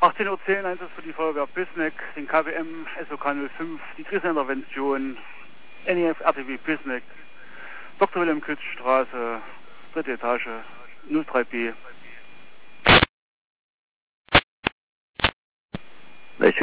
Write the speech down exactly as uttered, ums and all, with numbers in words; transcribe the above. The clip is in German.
achtzehn Uhr zehn, Einsatz für die Feuerwehr Püßneck, den K W M S O K null fünf, die Krisenintervention, N E F R T W Püßneck, Doktor Wilhelm Kütz Straße, dritte Etage, null drei B. Welche